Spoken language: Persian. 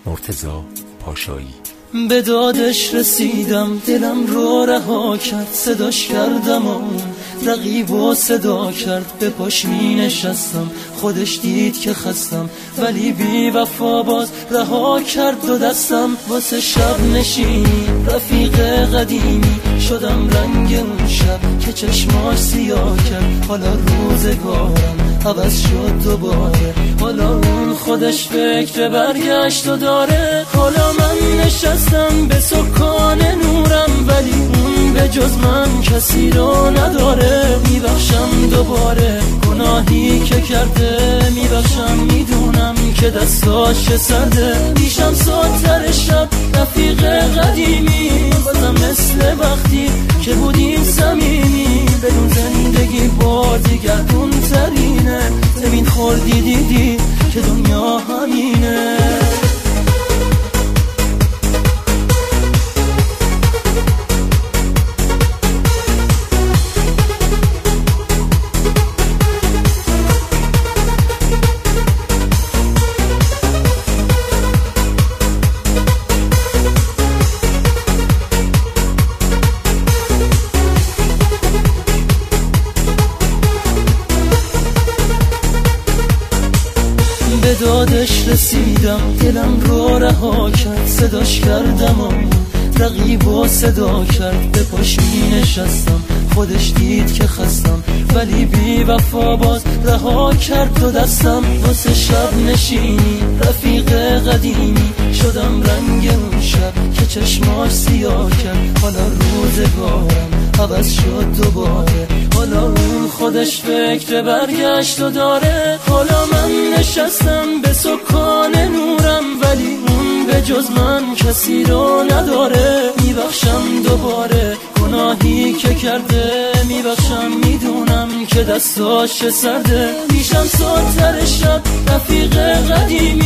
مرتضی پاشایی. به دادش رسیدم، دلم رو رها کرد، صداش کردم و رقیب و صدا کرد. به پاش می نشستم، خودش دید که خستم، ولی بی وفا باز رها کرد دو دستم. واسه شب نشینی رفیق قدیمی شدم رنگ اون شب که چشماش سیاه کرد. حالا روزگارم عوض شد دوباره، حالا اون خودش فکر برگشت و داره. حالا من نشستم به سکان نورم، ولی اون به جز من کسی رو نداره. میبخشم دوباره گناهی که کرده، میبخشم میدونم که دستاش سرده. میشم ساتر شب رفیق قدیمی، بازم مثل وقتی که بودیم صمیمی. بدون زندگی بار دیگر اون ترینه، زمین خوردی دیدی که دنیا همینه. به دادش رسیدم، دلم رو رها کرد، صداش کردم و رقیب و صدا کرد. به پاش می نشستم، خودش دید که خستم، ولی بی وفا باز رها کرد دو دستم. واسه شب نشینی رفیق قدیمی شدم رنگ اون شب که چشماش سیاه کرد. حالا روزگارم عوض شد دوباره، حالا اون خودش فکر برگشت و داره. حالا من نشستم به سکان نورم، ولی اون به جز من کسی رو نداره. میبخشم دوباره گناهی که کرده، میبخشم میدونم که دستاش سرده. میشم ساتر شب رفیق قدیمی